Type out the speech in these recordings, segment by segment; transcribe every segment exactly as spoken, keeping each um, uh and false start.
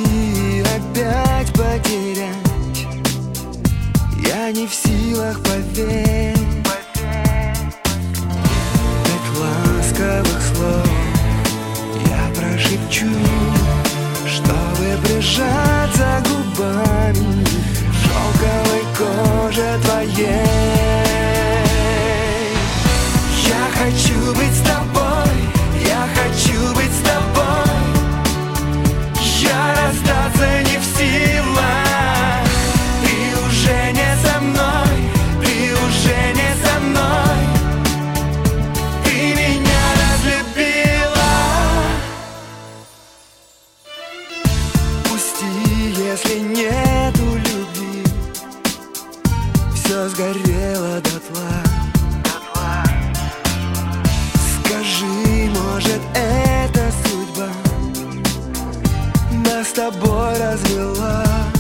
и опять потерять. Я не в силах поверить. Пять ласковых слов я прошепчу, чтобы прижаться губами к шелковой коже твоей. Я хочу быть с тобой, я хочу быть с тобой. Я расстаться не в силах. Ты уже не со мной, ты уже не со мной. Ты меня разлюбила. Пусти, если нету любви. Все сгорело дотла. Скажи, может, это судьба нас с тобой развела?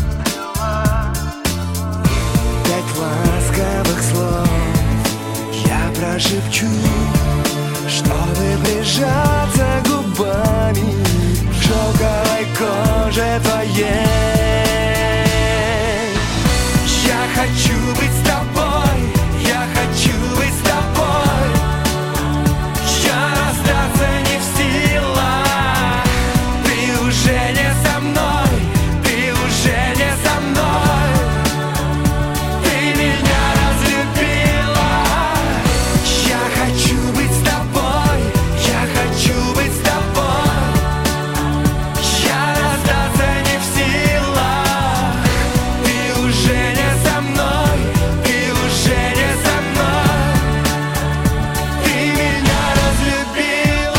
Пять ласковых слов я прошепчу, чтобы прижаться губами к шелковой коже твоей. Я хочу быть с тобой, я хочу быть с тобой. Я расстаться не в силах. Ты уже не со мной, ты уже не со мной. Ты меня разлюбила. Я хочу быть с тобой, я хочу быть с тобой. Я расстаться не в силах. Ты уже не со мной, ты уже не со мной. Ты меня разлюбила.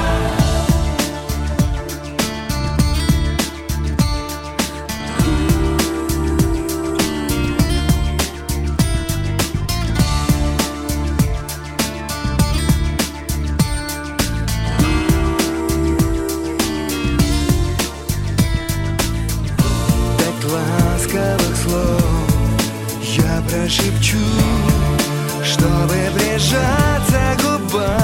Пять ласковых слов я прошепчу, чтобы прижаться губами